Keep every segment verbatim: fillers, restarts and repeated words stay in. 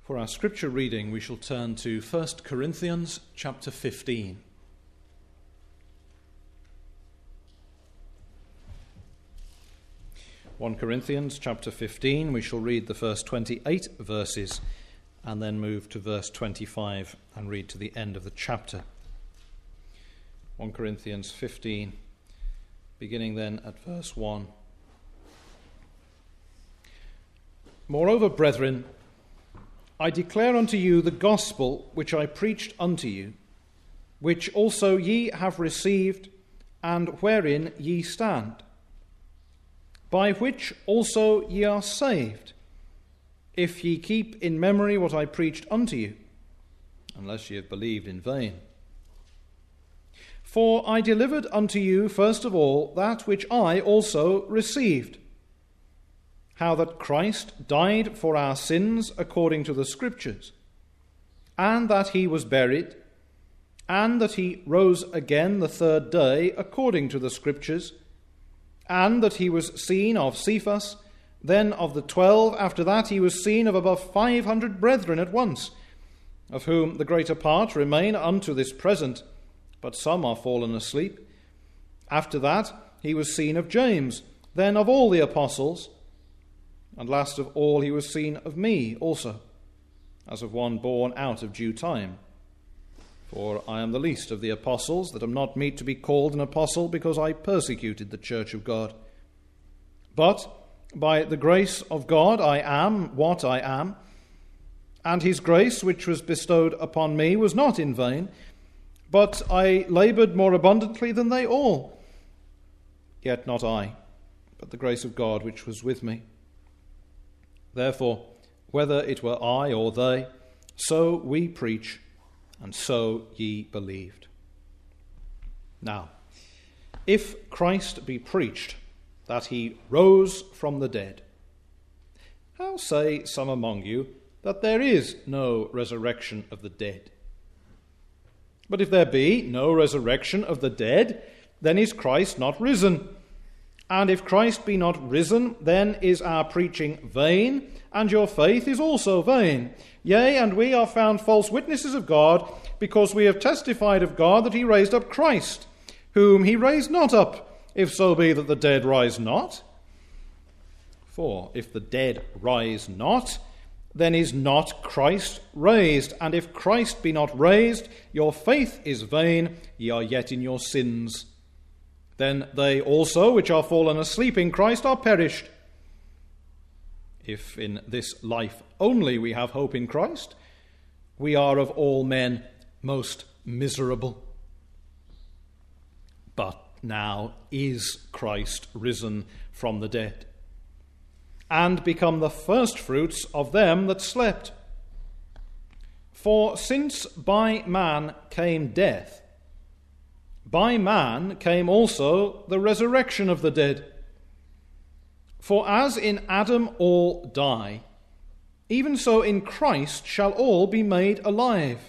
For our scripture reading, we shall turn to First Corinthians chapter fifteen. First Corinthians chapter fifteen, we shall read the first twenty-eight verses and then move to verse twenty-five and read to the end of the chapter. First Corinthians fifteen, beginning then at verse one. Moreover, brethren, I declare unto you the gospel which I preached unto you, which also ye have received, and wherein ye stand, by which also ye are saved, if ye keep in memory what I preached unto you, unless ye have believed in vain. For I delivered unto you first of all that which I also received, how that Christ died for our sins according to the Scriptures, and that he was buried, and that he rose again the third day according to the Scriptures, and that he was seen of Cephas, then of the twelve. After that he was seen of above five hundred brethren at once, of whom the greater part remain unto this present, but some are fallen asleep. After that he was seen of James, then of all the apostles. And last of all he was seen of me also, as of one born out of due time. For I am the least of the apostles, that am not meet to be called an apostle, because I persecuted the church of God. But by the grace of God I am what I am, and his grace which was bestowed upon me was not in vain, but I laboured more abundantly than they all. Yet not I, but the grace of God which was with me. Therefore, whether it were I or they, so we preach, and so ye believed. Now, if Christ be preached that he rose from the dead, how say some among you that there is no resurrection of the dead? But if there be no resurrection of the dead, then is Christ not risen? And if Christ be not risen, then is our preaching vain, and your faith is also vain. Yea, and we are found false witnesses of God, because we have testified of God that he raised up Christ, whom he raised not up, if so be that the dead rise not. For if the dead rise not, then is not Christ raised. And if Christ be not raised, your faith is vain, ye are yet in your sins. Then they also which are fallen asleep in Christ are perished. If in this life only we have hope in Christ, we are of all men most miserable. But now is Christ risen from the dead, and become the firstfruits of them that slept. For since by man came death, by man came also the resurrection of the dead. For as in Adam all die, even so in Christ shall all be made alive.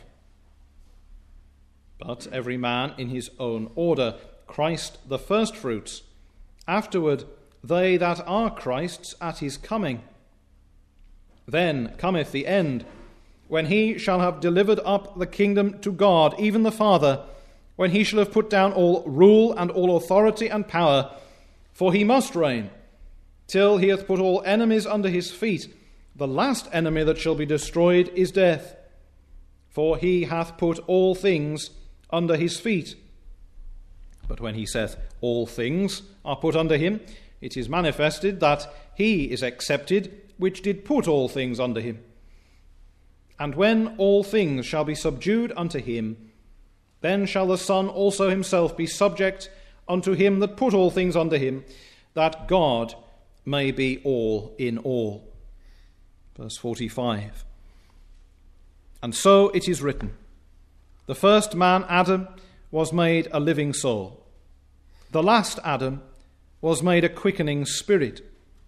But every man in his own order, Christ the firstfruits, afterward they that are Christ's at his coming. Then cometh the end, when he shall have delivered up the kingdom to God, even the Father, when he shall have put down all rule and all authority and power. For he must reign, till he hath put all enemies under his feet. The last enemy that shall be destroyed is death. For he hath put all things under his feet. But when he saith, all things are put under him, it is manifested that he is accepted which did put all things under him. And when all things shall be subdued unto him, then shall the Son also himself be subject unto him that put all things under him, that God may be all in all. Verse forty-five. And so it is written, the first man, Adam, was made a living soul. The last Adam was made a quickening spirit.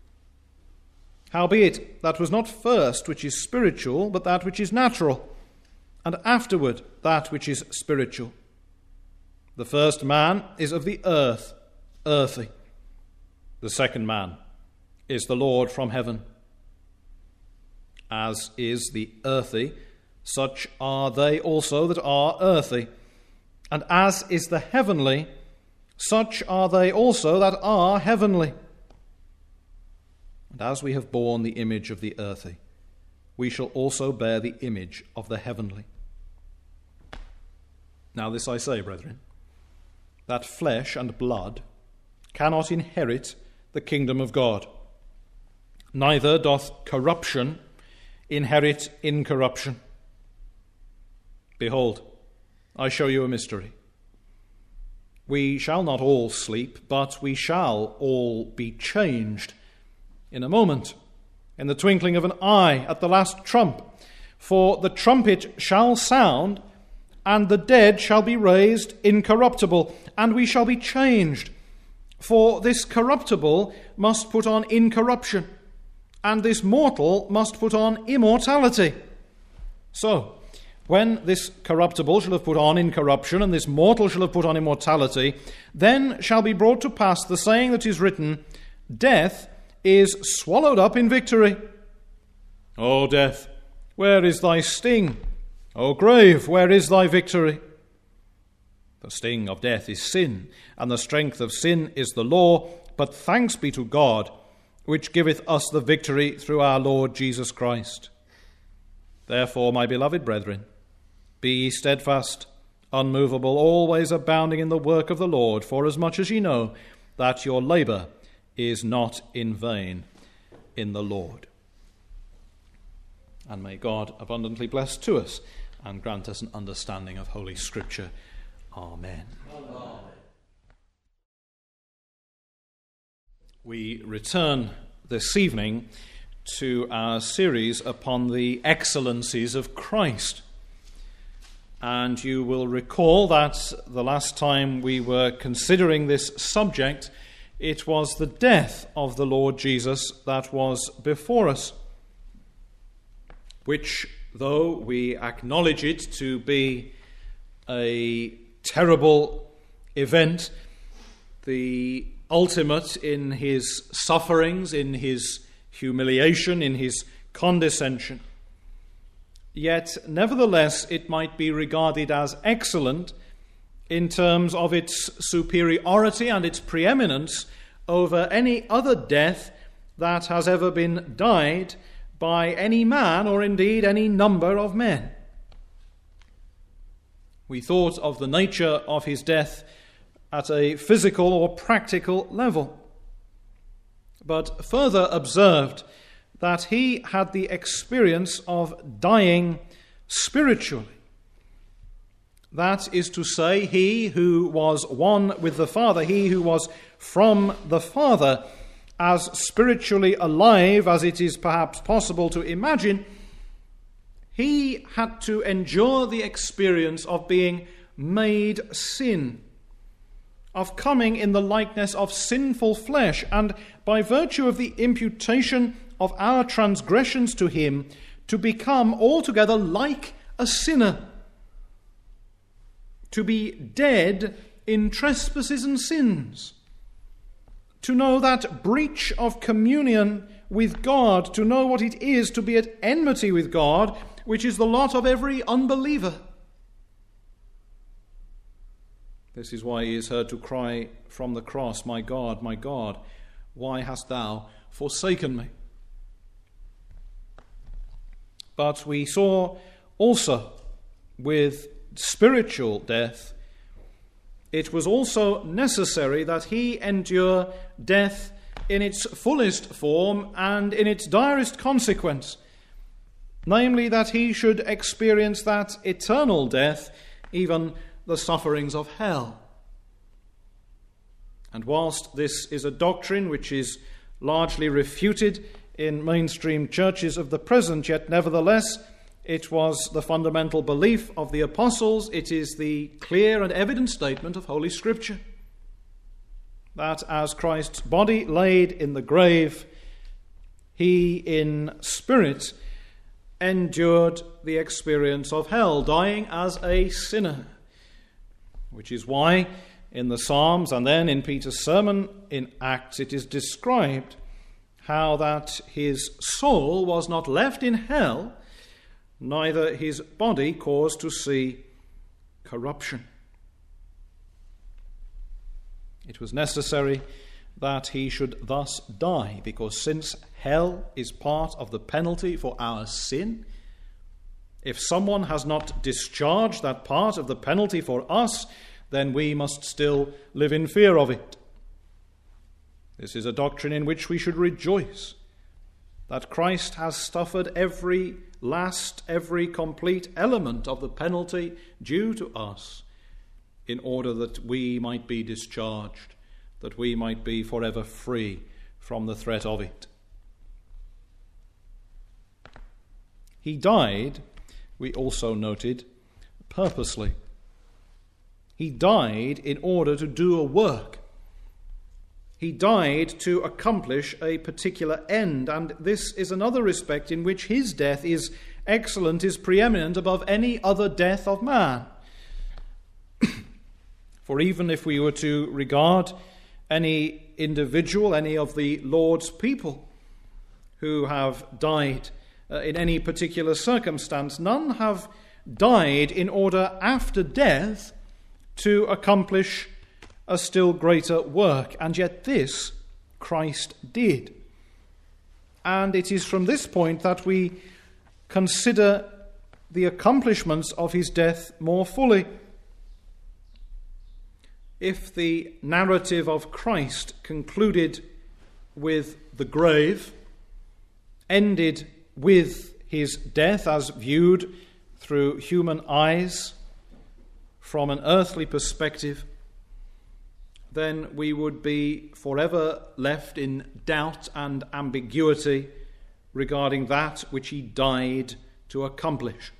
Howbeit, that was not first which is spiritual, but that which is natural, and afterward that which is spiritual. The first man is of the earth, earthy. The second man is the Lord from heaven. As is the earthy, such are they also that are earthy. And as is the heavenly, such are they also that are heavenly. And as we have borne the image of the earthy, we shall also bear the image of the heavenly. Now this I say, brethren, that flesh and blood cannot inherit the kingdom of God, neither doth corruption inherit incorruption. Behold, I show you a mystery. We shall not all sleep, but we shall all be changed in a moment, in the twinkling of an eye, at the last trump. For the trumpet shall sound, and the dead shall be raised incorruptible, and we shall be changed. For this corruptible must put on incorruption, and this mortal must put on immortality. So, when this corruptible shall have put on incorruption, and this mortal shall have put on immortality, then shall be brought to pass the saying that is written, Death is swallowed up in victory. O death, where is thy sting? O grave, where is thy victory? The sting of death is sin, and the strength of sin is the law, but thanks be to God, which giveth us the victory through our Lord Jesus Christ. Therefore, my beloved brethren, be ye steadfast, unmovable, always abounding in the work of the Lord, forasmuch as ye know that your labour is not in vain in the Lord. And may God abundantly bless to us and grant us an understanding of Holy Scripture. Amen. Amen. We return this evening to our series upon the excellencies of Christ. And you will recall that the last time we were considering this subject, it was the death of the Lord Jesus that was before us, which, though we acknowledge it to be a terrible event, the ultimate in his sufferings, in his humiliation, in his condescension, yet nevertheless it might be regarded as excellent in terms of its superiority and its preeminence over any other death that has ever been died by any man, or indeed any number of men. We thought of the nature of his death at a physical or practical level, but further observed that he had the experience of dying spiritually. That is to say, he who was one with the Father, he who was from the Father, as spiritually alive as it is perhaps possible to imagine, he had to endure the experience of being made sin, of coming in the likeness of sinful flesh, and by virtue of the imputation of our transgressions to him, to become altogether like a sinner, to be dead in trespasses and sins, to know that breach of communion with God, to know what it is to be at enmity with God, which is the lot of every unbeliever. This is why he is heard to cry from the cross, My God, my God, why hast thou forsaken me? But we saw also with spiritual death, it was also necessary that he endure death in its fullest form and in its direst consequence, namely that he should experience that eternal death, even the sufferings of hell. And whilst this is a doctrine which is largely refuted in mainstream churches of the present, yet nevertheless it was the fundamental belief of the apostles. It is the clear and evident statement of Holy Scripture that as Christ's body laid in the grave, he in spirit endured the experience of hell, dying as a sinner, which is why in the Psalms and then in Peter's sermon in Acts it is described how that his soul was not left in hell, neither his body caused to see corruption. It was necessary that he should thus die, because since hell is part of the penalty for our sin, if someone has not discharged that part of the penalty for us, then we must still live in fear of it. This is a doctrine in which we should rejoice, that Christ has suffered every last, every complete element of the penalty due to us, in order that we might be discharged, that we might be forever free from the threat of it. He died, we also noted, purposely. He died in order to do a work. He died to accomplish a particular end, and this is another respect in which his death is excellent, is preeminent above any other death of man. For even if we were to regard any individual, any of the Lord's people who have died uh, in any particular circumstance, none have died in order after death to accomplish a still greater work, and yet this Christ did. And it is from this point that we consider the accomplishments of his death more fully. If the narrative of Christ concluded with the grave, ended with his death as viewed through human eyes from an earthly perspective, then we would be forever left in doubt and ambiguity regarding that which he died to accomplish.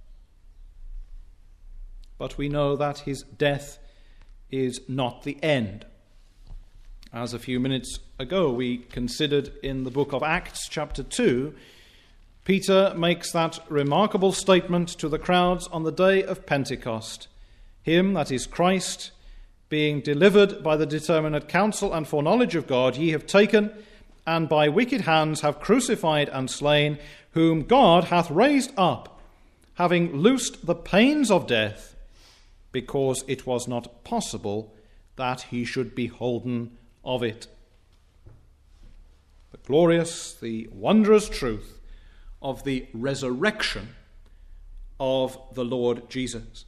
But we know that his death is not the end. As a few minutes ago we considered in the book of Acts, chapter two, Peter makes that remarkable statement to the crowds on the day of Pentecost. Him, that is Christ, being delivered by the determinate counsel and foreknowledge of God, ye have taken, and by wicked hands have crucified and slain, whom God hath raised up, having loosed the pains of death, because it was not possible that he should be holden of it. The glorious, the wondrous truth of the resurrection of the Lord Jesus.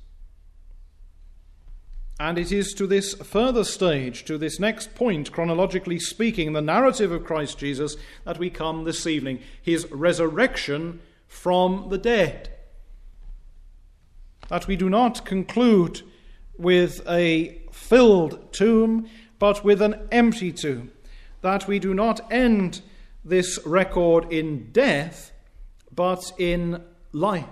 And it is to this further stage, to this next point, chronologically speaking, in the narrative of Christ Jesus, that we come this evening, his resurrection from the dead. That we do not conclude with a filled tomb, but with an empty tomb. That we do not end this record in death, but in life.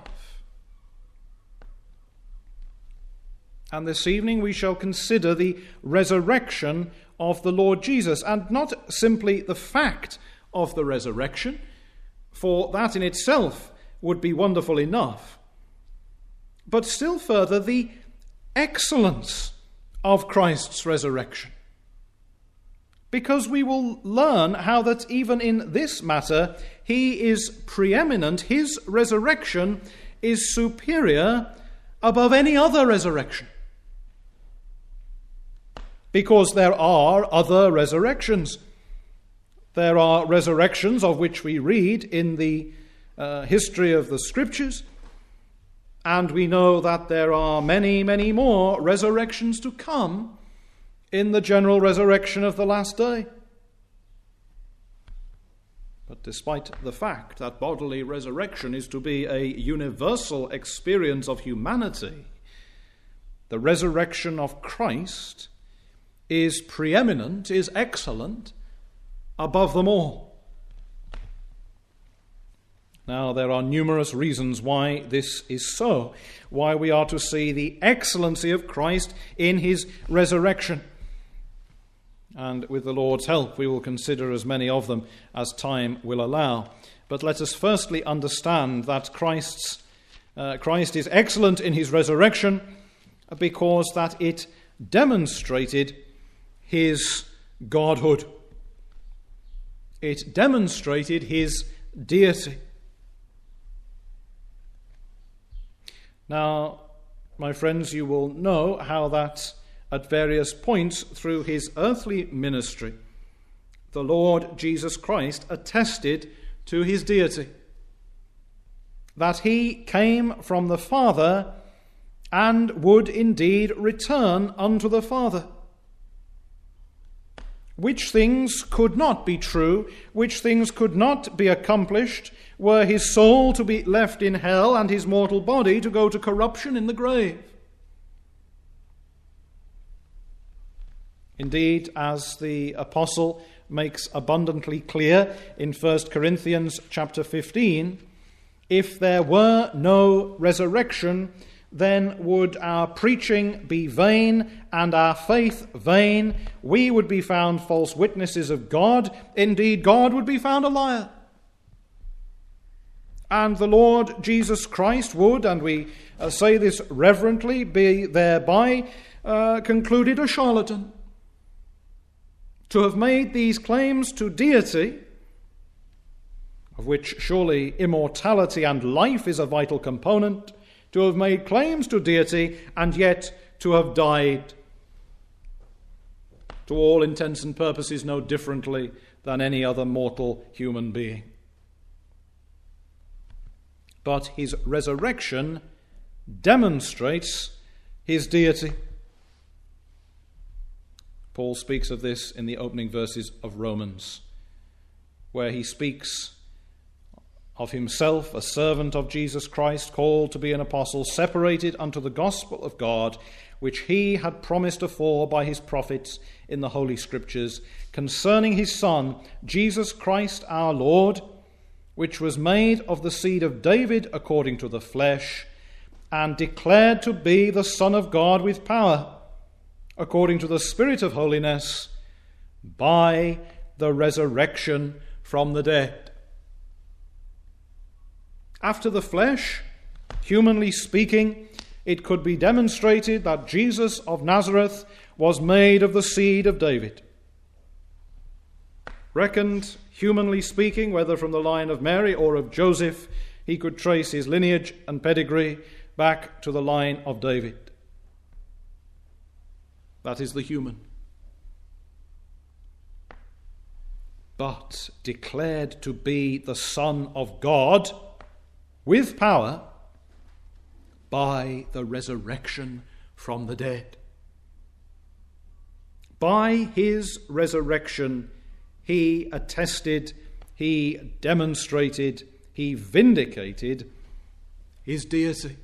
And this evening we shall consider the resurrection of the Lord Jesus, and not simply the fact of the resurrection, for that in itself would be wonderful enough, but still further the excellence of Christ's resurrection. Because we will learn how that even in this matter he is preeminent, his resurrection is superior above any other resurrection. Because there are other resurrections. There are resurrections of which we read in the uh, history of the Scriptures, and we know that there are many, many more resurrections to come in the general resurrection of the last day. But despite the fact that bodily resurrection is to be a universal experience of humanity, the resurrection of Christ is preeminent, is excellent above them all. Now, there are numerous reasons why this is so, why we are to see the excellency of Christ in his resurrection. And with the Lord's help, we will consider as many of them as time will allow. But let us firstly understand that Christ's, uh, Christ is excellent in his resurrection because that it demonstrated his godhood. It demonstrated his deity. Now, my friends, you will know how that at various points through his earthly ministry, the Lord Jesus Christ attested to his deity, that he came from the Father and would indeed return unto the Father. Which things could not be true, which things could not be accomplished, were his soul to be left in hell and his mortal body to go to corruption in the grave. Indeed, as the apostle makes abundantly clear in First Corinthians chapter fifteen, if there were no resurrection, then would our preaching be vain and our faith vain. We would be found false witnesses of God. Indeed, God would be found a liar. And the Lord Jesus Christ would, and we uh, say this reverently, be thereby uh, concluded a charlatan. To have made these claims to deity, of which surely immortality and life is a vital component, to have made claims to deity and yet to have died, to all intents and purposes no differently than any other mortal human being. But his resurrection demonstrates his deity. Paul speaks of this in the opening verses of Romans, where he speaks of himself, a servant of Jesus Christ, called to be an apostle, separated unto the gospel of God, which he had promised afore by his prophets in the Holy Scriptures, concerning his Son, Jesus Christ our Lord, which was made of the seed of David according to the flesh, and declared to be the Son of God with power, according to the Spirit of holiness, by the resurrection from the dead. After the flesh, humanly speaking, it could be demonstrated that Jesus of Nazareth was made of the seed of David. Reckoned, humanly speaking, whether from the line of Mary or of Joseph, he could trace his lineage and pedigree back to the line of David. That is the human. But declared to be the Son of God with power by the resurrection from the dead. By his resurrection, he attested, he demonstrated, he vindicated his deity.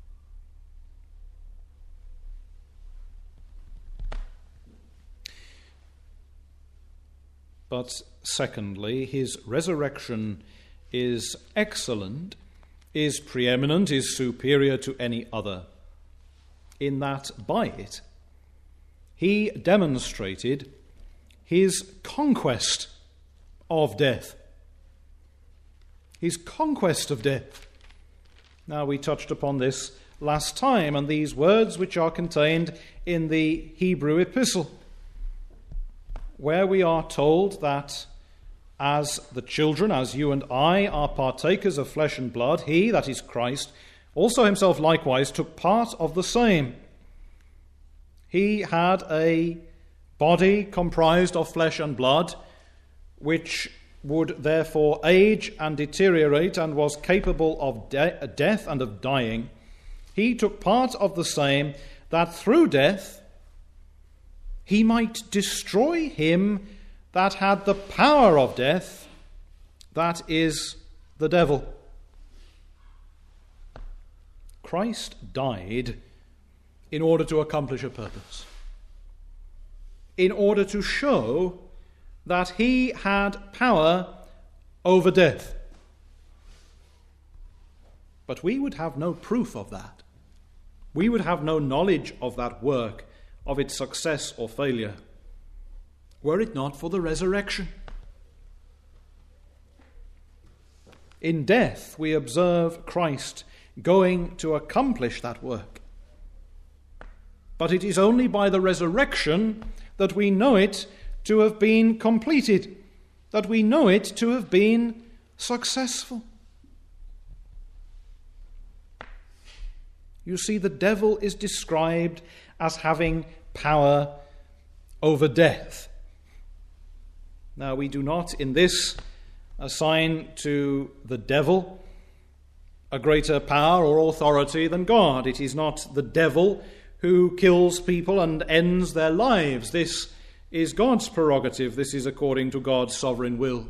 But secondly, his resurrection is excellent, is preeminent, is superior to any other, in that by it he demonstrated his conquest of death. His conquest of death. Now, we touched upon this last time, and these words which are contained in the Hebrew epistle, where we are told that as the children, as you and I, are partakers of flesh and blood, he, that is Christ, also himself likewise took part of the same. He had a body comprised of flesh and blood, which would therefore age and deteriorate and was capable of de- death and of dying. He took part of the same, that through death he might destroy him that had the power of death, that is, the devil. Christ died in order to accomplish a purpose, in order to show that he had power over death. But we would have no proof of that. We would have no knowledge of that work, of its success or failure, were it not for the resurrection. In death, we observe Christ going to accomplish that work. But it is only by the resurrection that we know it to have been completed, that we know it to have been successful. You see, the devil is described as having power over death. Now, we do not in this assign to the devil a greater power or authority than God. It is not the devil who kills people and ends their lives. This is God's prerogative. This is according to God's sovereign will.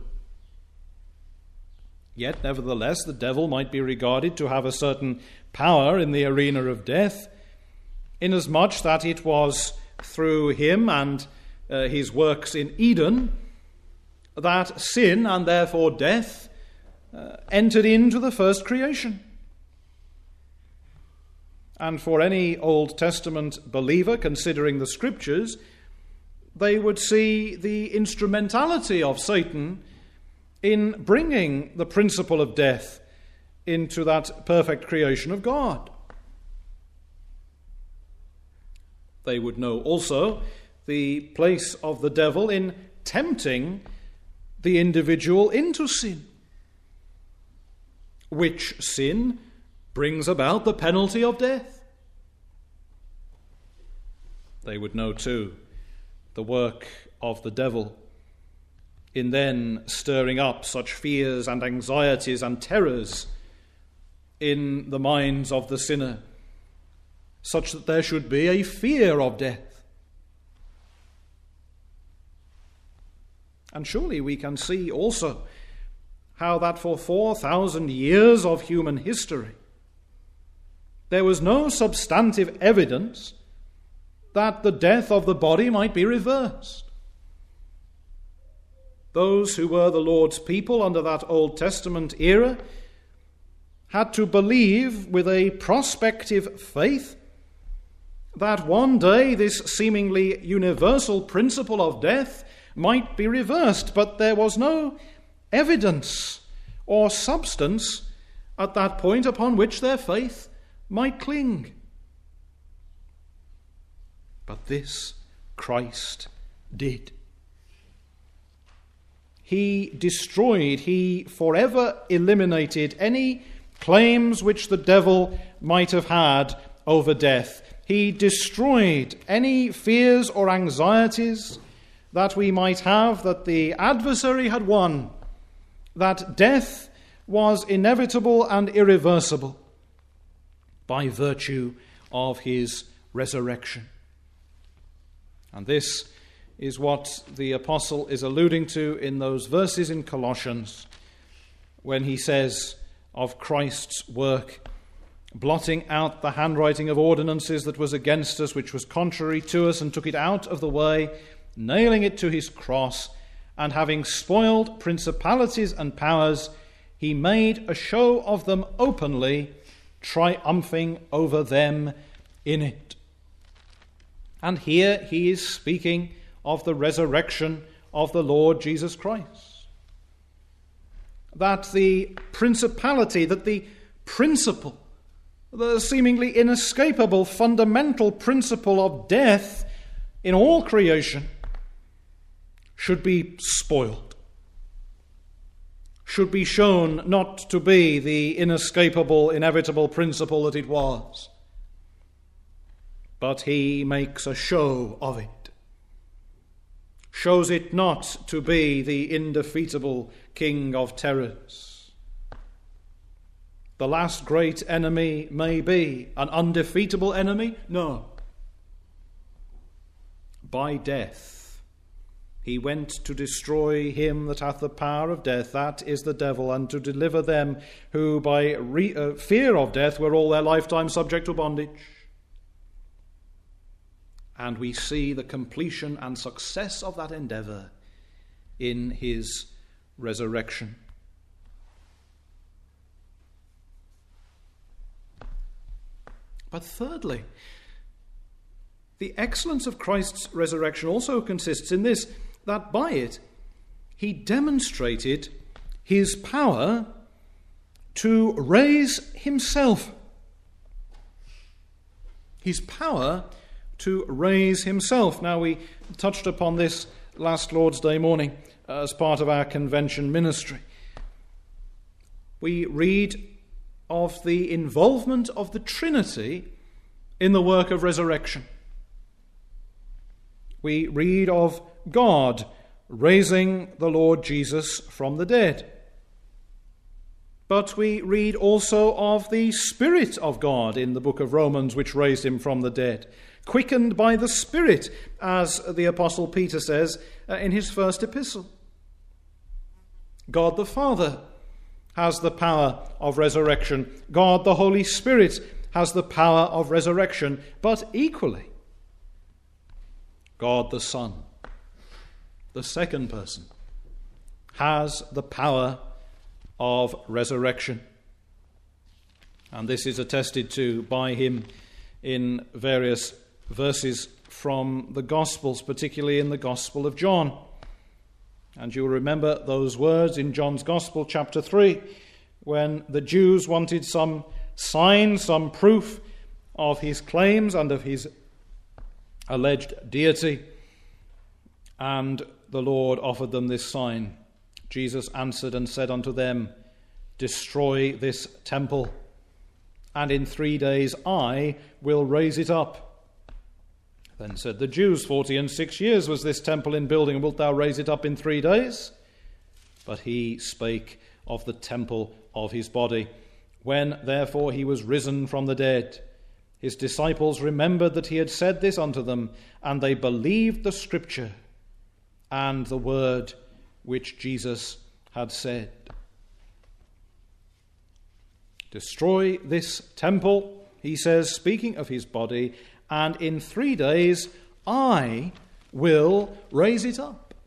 Yet, nevertheless, the devil might be regarded to have a certain power in the arena of death, inasmuch that it was through him and uh, his works in Eden that sin, and therefore death, uh, entered into the first creation. And for any Old Testament believer considering the Scriptures, they would see the instrumentality of Satan in bringing the principle of death into that perfect creation of God. They would know also the place of the devil in tempting the individual into sin, which sin brings about the penalty of death. They would know too the work of the devil in then stirring up such fears and anxieties and terrors in the minds of the sinner, such that there should be a fear of death. And surely we can see also how that for four thousand years of human history there was no substantive evidence that the death of the body might be reversed. Those who were the Lord's people under that Old Testament era had to believe with a prospective faith that one day this seemingly universal principle of death might be reversed, but there was no evidence or substance at that point upon which their faith might cling. But this Christ did. He destroyed, he forever eliminated any claims which the devil might have had over death. He destroyed any fears or anxieties that we might have that the adversary had won, that death was inevitable and irreversible by virtue of his resurrection. And this is what the apostle is alluding to in those verses in Colossians when he says of Christ's work, blotting out the handwriting of ordinances that was against us, which was contrary to us, and took it out of the way, nailing it to his cross, and having spoiled principalities and powers, he made a show of them openly, triumphing over them in it. And here he is speaking of the resurrection of the Lord Jesus Christ. That the principality, that the principle, the seemingly inescapable fundamental principle of death in all creation should be spoiled, should be shown not to be the inescapable, inevitable principle that it was. But he makes a show of it, shows it not to be the indefeatable king of terrors. The last great enemy may be an undefeatable enemy? No. By death he went to destroy him that hath the power of death, that is the devil, and to deliver them who by re- uh, fear of death were all their lifetime subject to bondage. And we see the completion and success of that endeavor in his resurrection. But thirdly, the excellence of Christ's resurrection also consists in this, that by it he demonstrated his power to raise himself. His power to raise himself. Now, we touched upon this last Lord's Day morning as part of our convention ministry. We read of the involvement of the Trinity in the work of resurrection. We read of God raising the Lord Jesus from the dead. But we read also of the Spirit of God in the book of Romans, which raised him from the dead, quickened by the Spirit, as the Apostle Peter says uh, in his first epistle. God the Father has the power of resurrection. God the Holy Spirit has the power of resurrection. But equally, God the Son, the second person, has the power of resurrection. And this is attested to by him in various verses from the Gospels, particularly in the Gospel of John. And you'll remember those words in John's Gospel, chapter three, when the Jews wanted some sign, some proof of his claims and of his alleged deity. And the Lord offered them this sign. Jesus answered and said unto them, Destroy this temple, and in three days I will raise it up. Then said the Jews, Forty and six years was this temple in building, and wilt thou raise it up in three days? But he spake of the temple of his body. When therefore he was risen from the dead, his disciples remembered that he had said this unto them, and they believed the scripture and the word which Jesus had said. Destroy this temple, he says, speaking of his body, and in three days I will raise it up.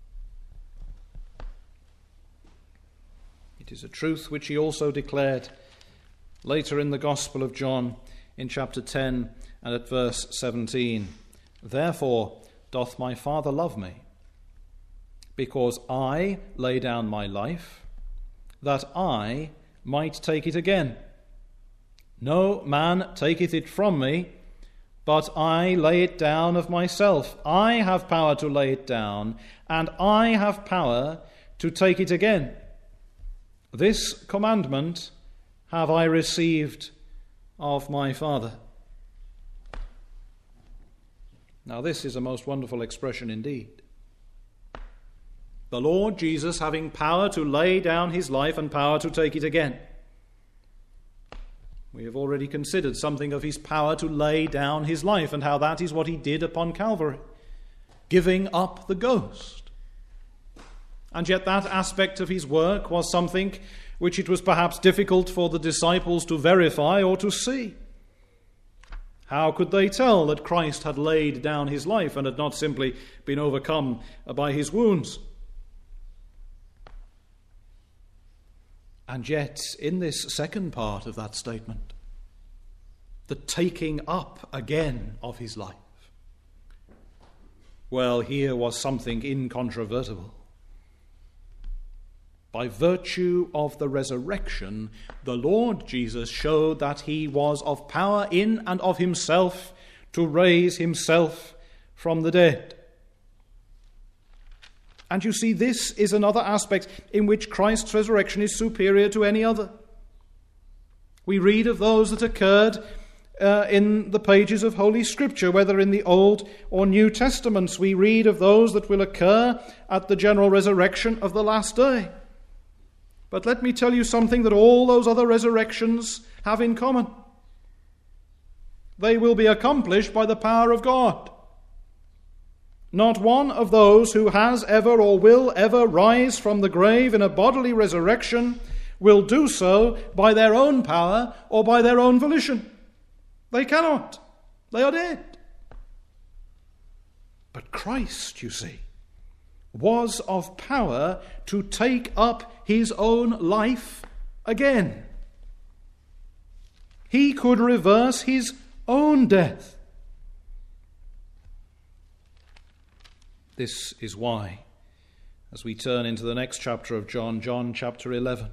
It is a truth which he also declared later in the Gospel of John in chapter ten and at verse seventeen. Therefore doth my Father love me, because I lay down my life, that I might take it again. No man taketh it from me, but I lay it down of myself. I have power to lay it down, and I have power to take it again. This commandment have I received of my Father. Now this is a most wonderful expression indeed. The Lord Jesus having power to lay down his life and power to take it again. We have already considered something of his power to lay down his life and how that is what he did upon Calvary, giving up the ghost. And yet that aspect of his work was something which it was perhaps difficult for the disciples to verify or to see. How could they tell that Christ had laid down his life and had not simply been overcome by his wounds? And yet, in this second part of that statement, the taking up again of his life, well, here was something incontrovertible. By virtue of the resurrection, the Lord Jesus showed that he was of power in and of himself to raise himself from the dead. And you see, this is another aspect in which Christ's resurrection is superior to any other. We read of those that occurred uh, in the pages of Holy Scripture, whether in the Old or New Testaments. We read of those that will occur at the general resurrection of the last day. But let me tell you something that all those other resurrections have in common. They will be accomplished by the power of God. Not one of those who has ever or will ever rise from the grave in a bodily resurrection will do so by their own power or by their own volition. They cannot. They are dead. But Christ, you see, was of power to take up his own life again. He could reverse his own death. This is why, as we turn into the next chapter of John, John chapter eleven,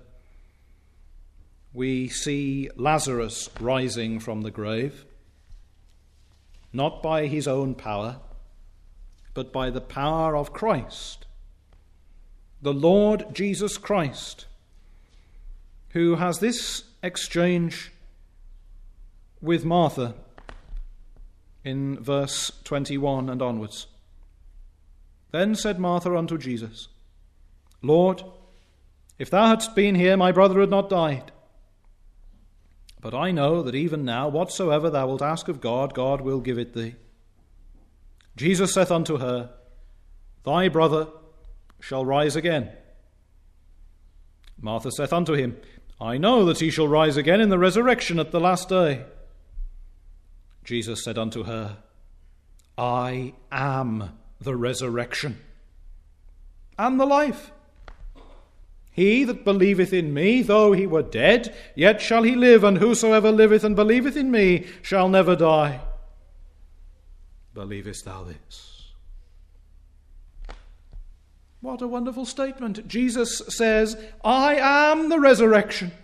we see Lazarus rising from the grave, not by his own power, but by the power of Christ. the Lord Jesus Christ, who has this exchange with Martha in verse twenty-one and onwards. Then said Martha unto Jesus, Lord, if thou hadst been here, my brother had not died. But I know that even now, whatsoever thou wilt ask of God, God will give it thee. Jesus saith unto her, Thy brother shall rise again. Martha saith unto him, I know that he shall rise again in the resurrection at the last day. Jesus said unto her, I am the resurrection and the life. He that believeth in me, though he were dead, yet shall he live, and whosoever liveth and believeth in me shall never die. Believest thou this? What a wonderful statement. Jesus says, I am the resurrection.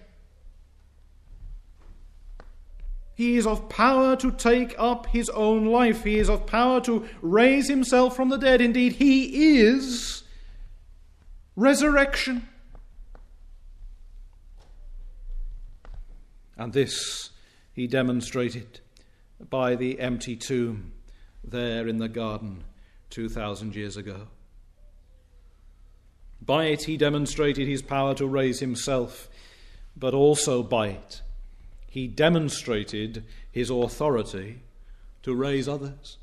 He is of power to take up his own life. He is of power to raise himself from the dead. Indeed, he is resurrection. And this he demonstrated by the empty tomb there in the garden two thousand years ago. By it he demonstrated his power to raise himself, but also by it he demonstrated his authority to raise others.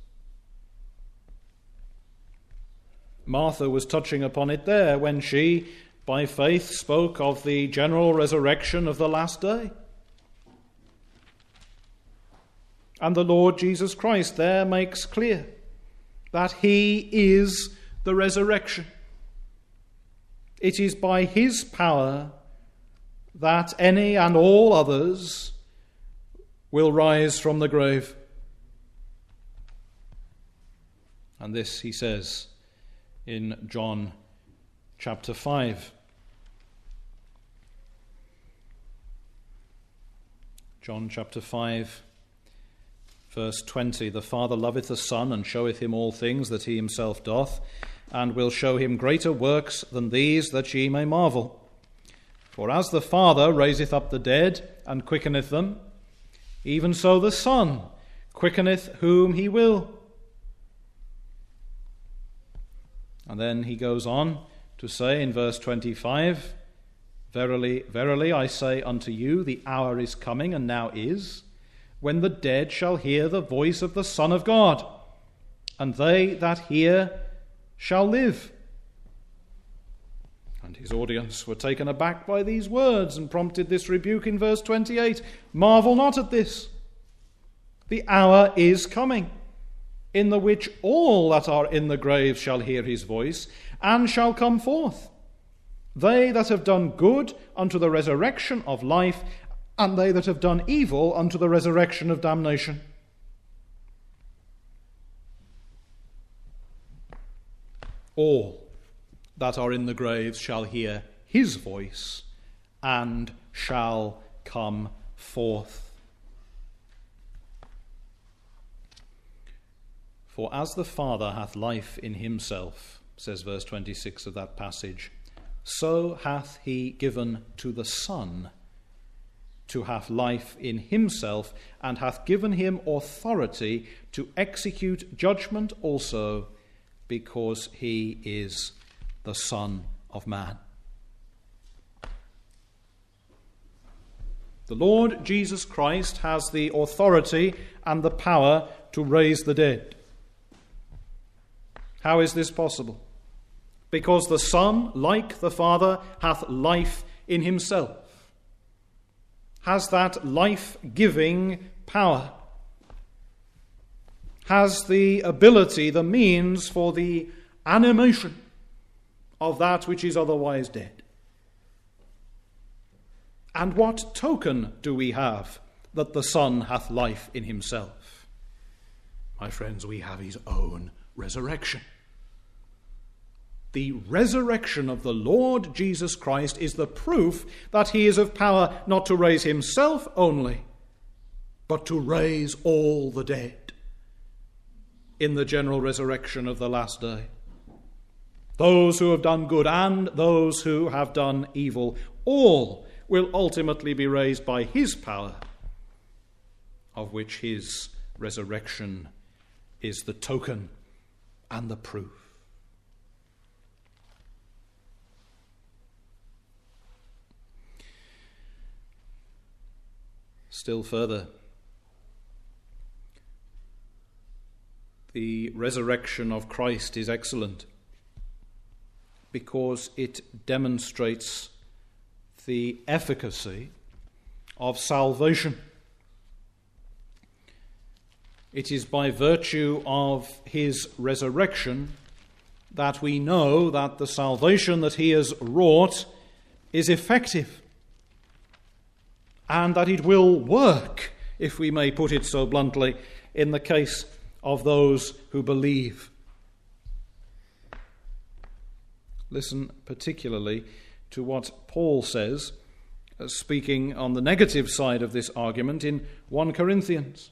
Martha was touching upon it there when she, by faith, spoke of the general resurrection of the last day. And the Lord Jesus Christ there makes clear that he is the resurrection. It is by his power that any and all others will rise from the grave. And this he says in John chapter five. John chapter five. Verse twenty, the Father loveth the Son, and showeth him all things that he himself doth, and will show him greater works than these, that ye may marvel. For as the Father raiseth up the dead, and quickeneth them, even so the Son quickeneth whom he will. And then he goes on to say in verse twenty-five, Verily, verily, I say unto you, the hour is coming, and now is, when the dead shall hear the voice of the Son of God, and they that hear shall live. And his audience were taken aback by these words, and prompted this rebuke in verse twenty-eight. Marvel not at this. The hour is coming, in the which all that are in the grave shall hear his voice, and shall come forth. They that have done good unto the resurrection of life, and they that have done evil unto the resurrection of damnation. All that are in the graves shall hear his voice, and shall come forth. For as the Father hath life in himself, says verse twenty-six of that passage, so hath he given to the Son to have life in himself, and hath given him authority to execute judgment also, because he is the Son of Man. The Lord Jesus Christ has the authority and the power to raise the dead. How is this possible? Because the Son, like the Father, hath life in himself, has that life-giving power, has the ability, the means for the animation of that which is otherwise dead. And what token do we have that the Son hath life in himself? My friends, we have his own resurrection. The resurrection of the Lord Jesus Christ is the proof that he is of power not to raise himself only, but to raise all the dead in the general resurrection of the last day. those who have done good and those who have done evil, all will ultimately be raised by his power, of which his resurrection is the token and the proof. Still further, the resurrection of Christ is excellent because it demonstrates the efficacy of salvation. It is by virtue of his resurrection that we know that the salvation that he has wrought is effective, and that it will work, if we may put it so bluntly, in the case of those who believe. Listen particularly to what Paul says, speaking on the negative side of this argument in First Corinthians.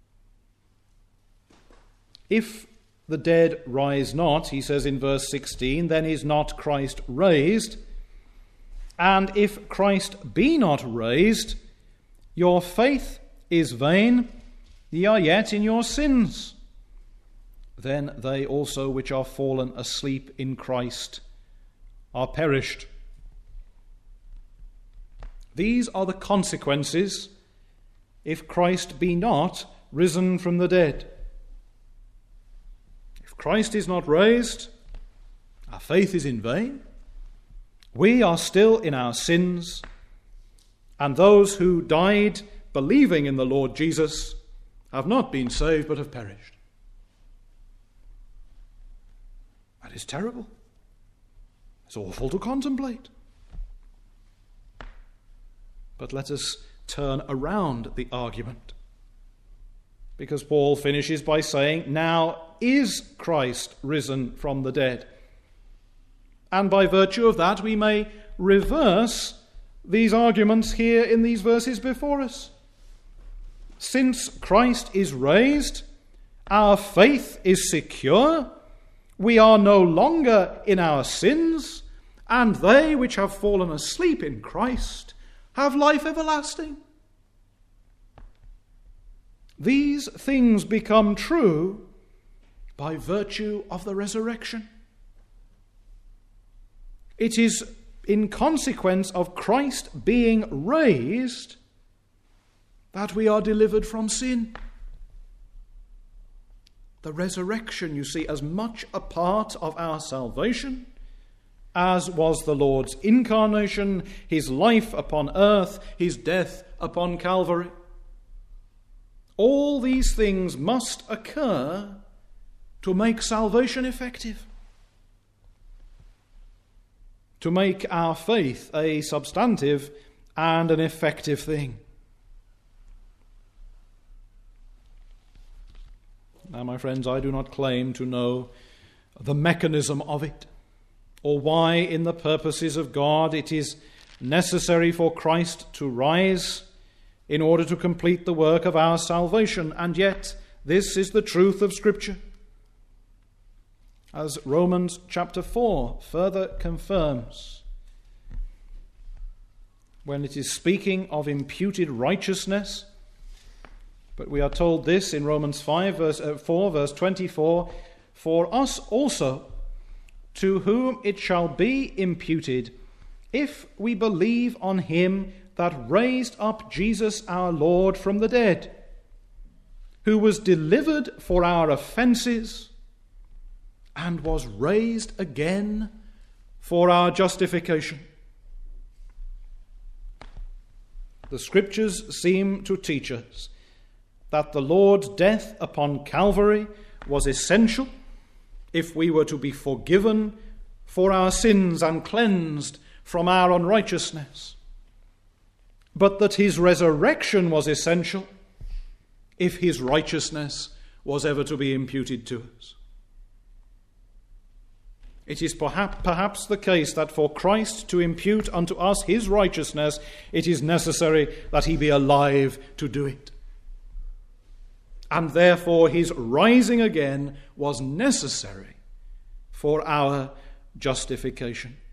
If the dead rise not, he says in verse sixteen, then is not Christ raised. And if Christ be not raised, your faith is vain, ye are yet in your sins. Then they also which are fallen asleep in Christ are perished. These are the consequences if Christ be not risen from the dead. If Christ is not raised, our faith is in vain. We are still in our sins, and those who died believing in the Lord Jesus have not been saved but have perished. That is terrible. It's awful to contemplate. But let us turn around the argument, because Paul finishes by saying, now is Christ risen from the dead. And by virtue of that we may reverse these arguments here in these verses before us. Since Christ is raised, our faith is secure, we are no longer in our sins, and they which have fallen asleep in Christ have life everlasting. These things become true by virtue of the resurrection. It is in consequence of Christ being raised that we are delivered from sin. The resurrection, you see, as much a part of our salvation as was the Lord's incarnation, his life upon earth, his death upon Calvary. All these things must occur to make salvation effective, to make our faith a substantive and an effective thing. Now, my friends, I do not claim to know the mechanism of it, or why in the purposes of God it is necessary for Christ to rise in order to complete the work of our salvation. And yet, this is the truth of Scripture, as Romans chapter four further confirms, when it is speaking of imputed righteousness. But we are told this in Romans five, verse uh, four, verse twenty-four, for us also, to whom it shall be imputed, if we believe on him that raised up Jesus our Lord from the dead, who was delivered for our offences and was raised again for our justification. The Scriptures seem to teach us that the Lord's death upon Calvary was essential if we were to be forgiven for our sins and cleansed from our unrighteousness, but that his resurrection was essential if his righteousness was ever to be imputed to us. It is perhaps, perhaps the case that for Christ to impute unto us his righteousness, it is necessary that he be alive to do it. And therefore his rising again was necessary for our justification.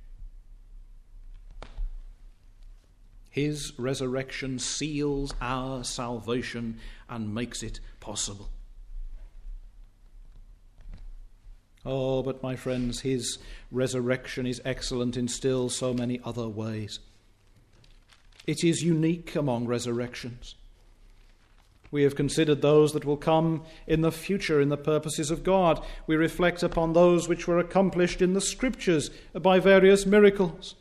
His resurrection seals our salvation and makes it possible. Oh, but my friends, his resurrection is excellent in still so many other ways. It is unique among resurrections. We have considered those that will come in the future in the purposes of God. We reflect upon those which were accomplished in the Scriptures by various miracles.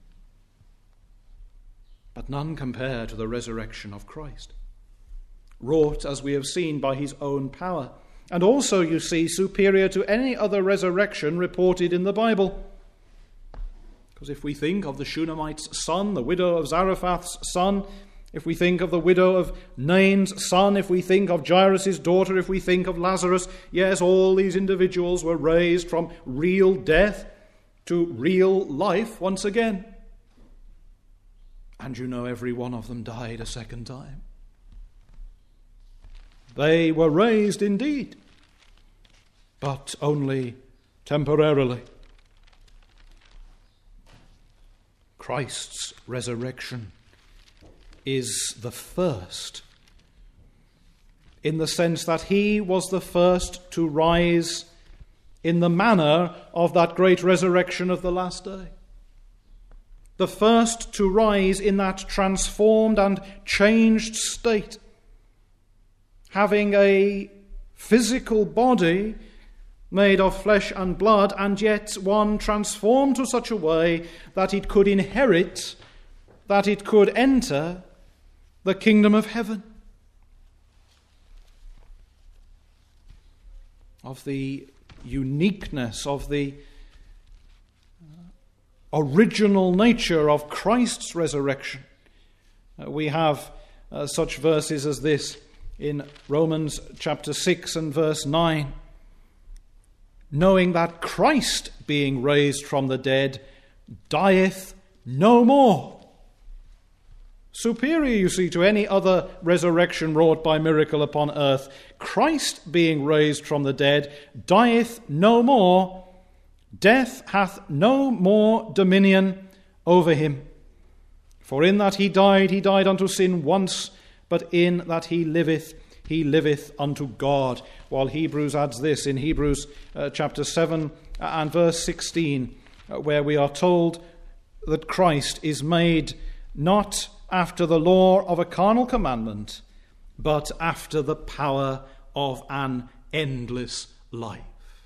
But none compare to the resurrection of Christ, wrought, as we have seen, by his own power, and also, you see, superior to any other resurrection reported in the Bible. Because if we think of the Shunammite's son, the widow of Zarephath's son, if we think of the widow of Nain's son, if we think of Jairus' daughter, if we think of Lazarus, yes, all these individuals were raised from real death to real life once again. And you know, every one of them died a second time. They were raised indeed, but only temporarily. Christ's resurrection is the first, in the sense that he was the first to rise in the manner of that great resurrection of the last day. The first to rise in that transformed and changed state, having a physical body made of flesh and blood, and yet one transformed to such a way that it could inherit, that it could enter the kingdom of heaven. Of the uniqueness, of the original nature of Christ's resurrection, uh, we have uh, such verses as this in Romans chapter six and verse nine. Knowing that Christ, being raised from the dead, dieth no more. Superior, you see, to any other resurrection wrought by miracle upon earth, Christ, being raised from the dead, dieth no more. Death hath no more dominion over him. For in that he died, he died unto sin once, but in that he liveth, he liveth unto God. While Hebrews adds this in Hebrews uh, chapter seven and verse sixteen, uh, where we are told that Christ is made not after the law of a carnal commandment, but after the power of an endless life.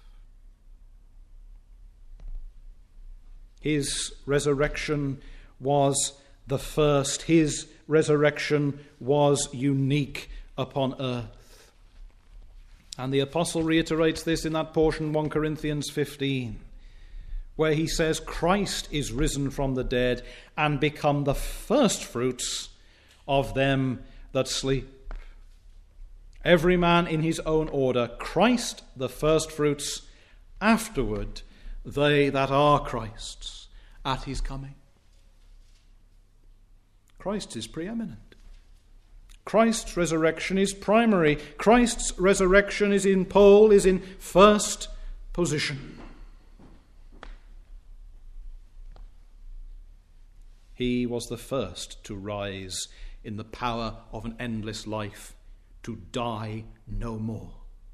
His resurrection was the first. His resurrection was unique upon earth. And the apostle reiterates this in that portion, First Corinthians fifteen, where he says, Christ is risen from the dead and become the firstfruits of them that sleep. Every man in his own order, Christ the firstfruits, afterward they that are Christ's at his coming. Christ is preeminent. Christ's resurrection is primary. Christ's resurrection is in pole, is in first position. He was the first to rise in the power of an endless life, to die no more.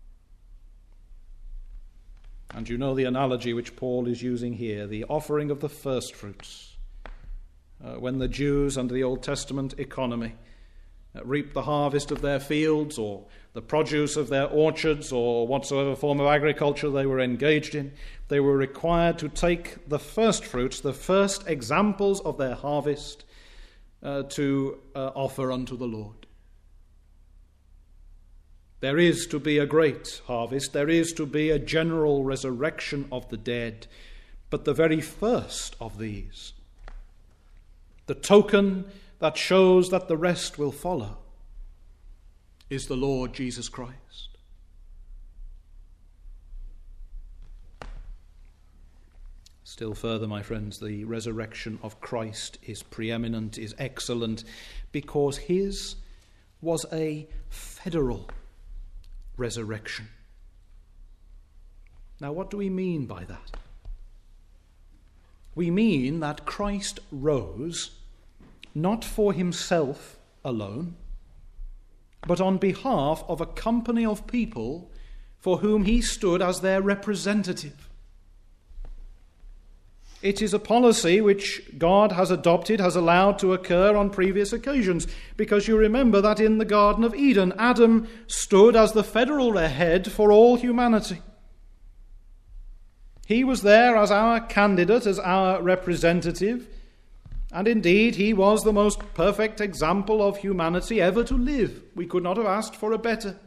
And you know the analogy which Paul is using here, the offering of the firstfruits. Uh, when the Jews under the Old Testament economy uh, reaped the harvest of their fields, or the produce of their orchards, or whatsoever form of agriculture they were engaged in, they were required to take the firstfruits, the first examples of their harvest, uh, to uh, offer unto the Lord. There is to be a great harvest, there is to be a general resurrection of the dead, but the very first of these, the token that shows that the rest will follow, is the Lord Jesus Christ. Still further, my friends, the resurrection of Christ is preeminent, is excellent, because his was a federal resurrection. Now, what do we mean by that? we mean that Christ rose not for himself alone, but on behalf of a company of people for whom he stood as their representative. It is a policy which God has adopted, has allowed to occur on previous occasions, because you remember that in the Garden of Eden, Adam stood as the federal head for all humanity. He was there as our candidate, as our representative, and indeed he was the most perfect example of humanity ever to live. We could not have asked for a better.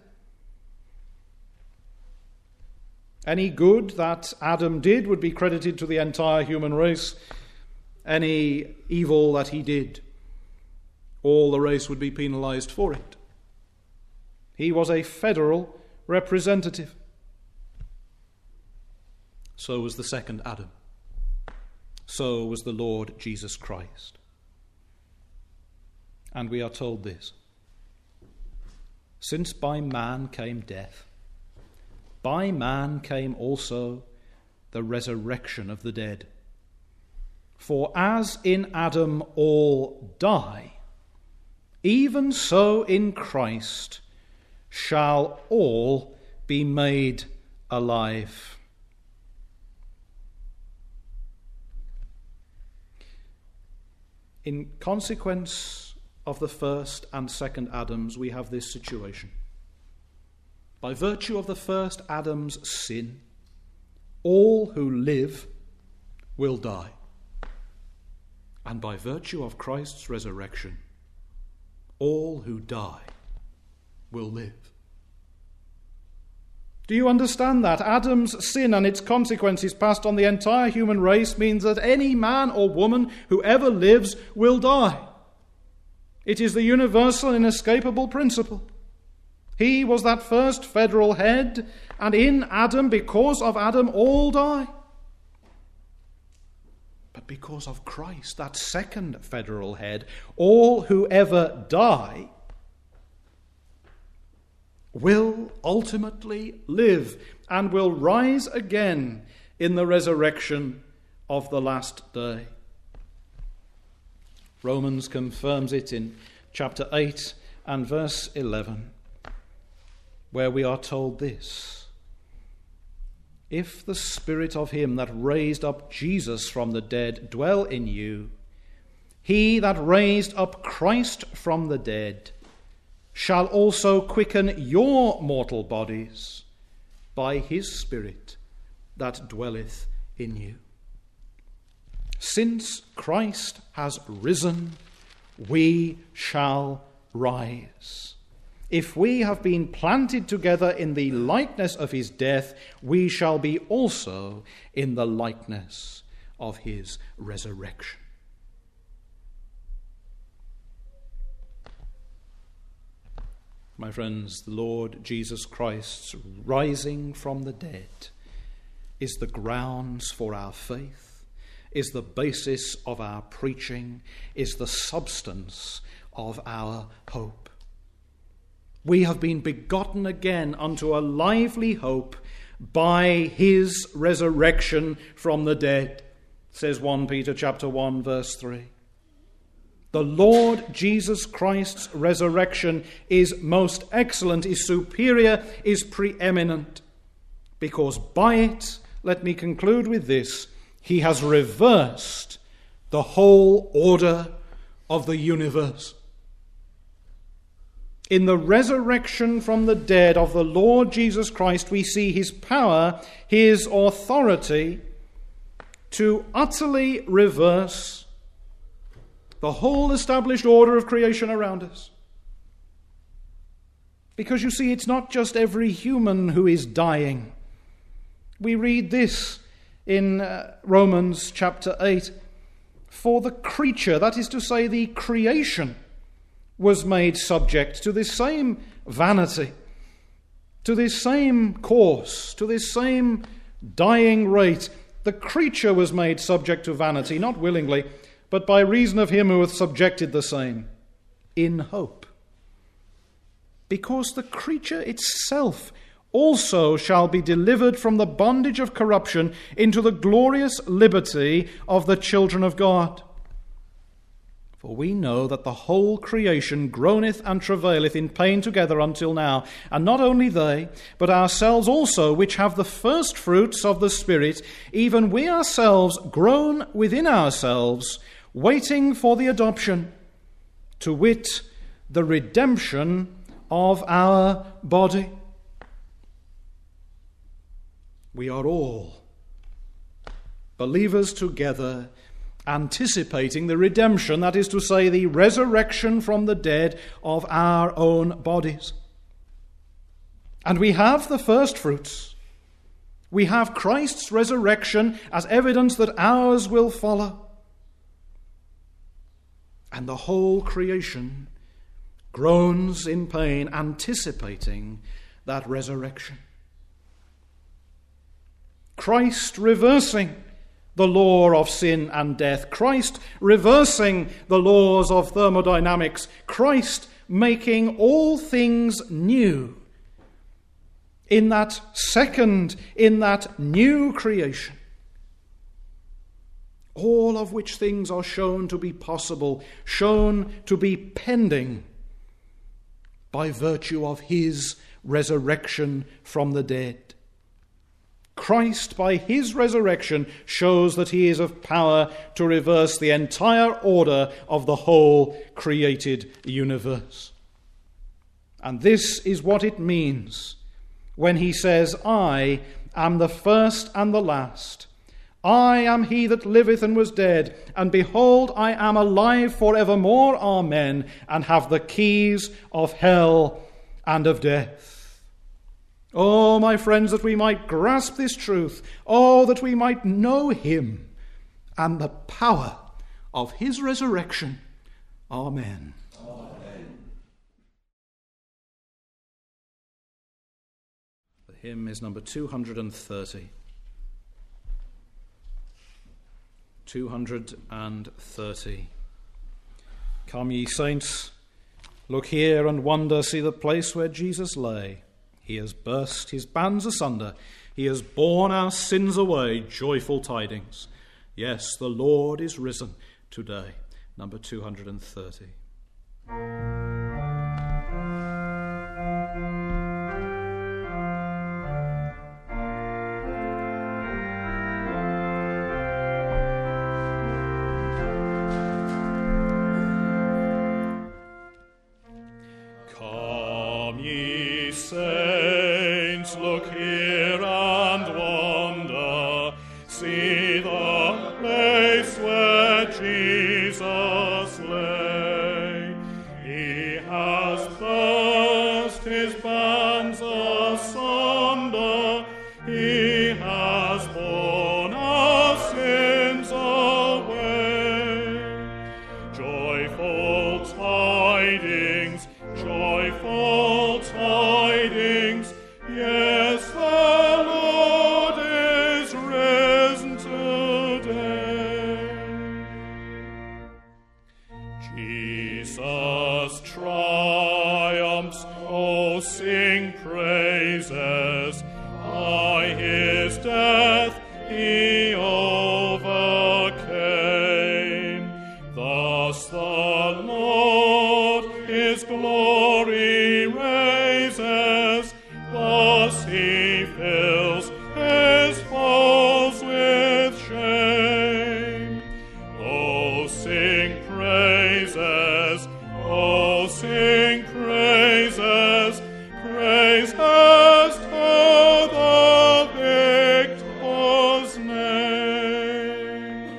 Any good that Adam did would be credited to the entire human race. Any evil that he did, all the race would be penalized for it. He was a federal representative. So was the second Adam. So was the Lord Jesus Christ. And we are told this: since by man came death, by man came also the resurrection of the dead. For as in Adam all die, even so in Christ shall all be made alive. In consequence of the first and second Adams, we have this situation. By virtue of the first Adam's sin, all who live will die. And by virtue of Christ's resurrection, all who die will live. Do you understand that? Adam's sin and its consequences passed on the entire human race means that any man or woman who ever lives will die. It is the universal, inescapable principle. He was that first federal head, and in Adam, because of Adam, all die. But because of Christ, that second federal head, all who ever die will ultimately live and will rise again in the resurrection of the last day. Romans confirms it in chapter eight and verse eleven, where we are told this: if the spirit of him that raised up Jesus from the dead dwell in you, he that raised up Christ from the dead shall also quicken your mortal bodies by his Spirit that dwelleth in you. Since Christ has risen, we shall rise. If we have been planted together in the likeness of his death, we shall be also in the likeness of his resurrection. My friends, the Lord Jesus Christ's rising from the dead is the grounds for our faith, is the basis of our preaching, is the substance of our hope. We have been begotten again unto a lively hope by his resurrection from the dead, says First Peter chapter one, verse three. The Lord Jesus Christ's resurrection is most excellent, is superior, is preeminent, because by it, let me conclude with this, he has reversed the whole order of the universe. In the resurrection from the dead of the Lord Jesus Christ, we see his power, his authority to utterly reverse the whole established order of creation around us. Because you see, it's not just every human who is dying. We read this in uh, Romans chapter eight. For the creature, that is to say the creation, was made subject to this same vanity, to this same course, to this same dying rate. The creature was made subject to vanity, not willingly, but by reason of him who hath subjected the same, in hope. Because the creature itself also shall be delivered from the bondage of corruption into the glorious liberty of the children of God. For we know that the whole creation groaneth and travaileth in pain together until now. And not only they, but ourselves also, which have the first fruits of the Spirit, even we ourselves groan within ourselves, waiting for the adoption, to wit, the redemption of our body. We are all believers together, anticipating the redemption, that is to say, the resurrection from the dead of our own bodies. And we have the first fruits. We have Christ's resurrection as evidence that ours will follow. And the whole creation groans in pain, anticipating that resurrection. Christ reversing the law of sin and death. Christ reversing the laws of thermodynamics. Christ making all things new in that second, in that new creation. All of which things are shown to be possible, shown to be pending by virtue of his resurrection from the dead. Christ, by his resurrection, shows that he is of power to reverse the entire order of the whole created universe. And this is what it means when he says, I am the first and the last. I am he that liveth and was dead, and behold, I am alive forevermore, amen, and have the keys of hell and of death. Oh, my friends, that we might grasp this truth. Oh, that we might know him and the power of his resurrection. Amen. Amen. The hymn is number two hundred thirty. two hundred thirty. Come, ye saints, look here and wonder, see the place where Jesus lay. He has burst his bands asunder. He has borne our sins away. Joyful tidings. Yes, the Lord is risen today. Number two hundred thirty. Come, ye saints, look here and wonder, see the place where Jesus lay. He has burst his bands asunder, he has borne our sins away. Joyful tidings, joyful tidings, yes, the Lord is risen today. Jesus triumphs, oh, sing praises. By his death he overcame. Thus the Lord his glory raises, thus he fills his foes with shame. Oh, sing praises, oh, sing praises, praises to the victor's name.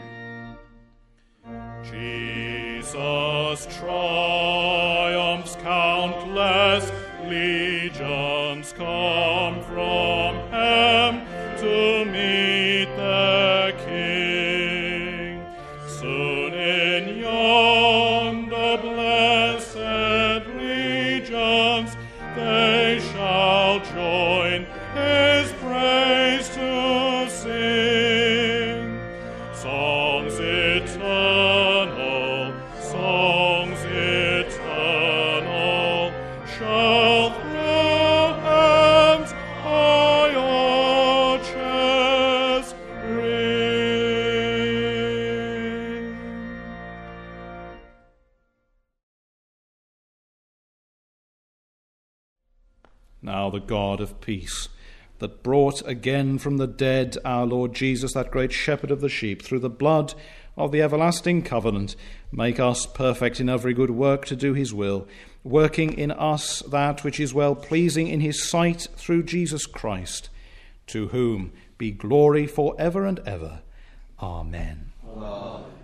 Jesus triumphs, countless legions come from heaven to meet the King. Soon in yonder blessed regions they shall join his praise to sing. Songs eternal, songs eternal shall through heaven's Now the God of peace, that brought again from the dead our Lord Jesus, that great shepherd of the sheep, through the blood of the everlasting covenant, make us perfect in every good work to do his will, working in us that which is well-pleasing in his sight through Jesus Christ, to whom be glory for ever and ever. Amen. Amen.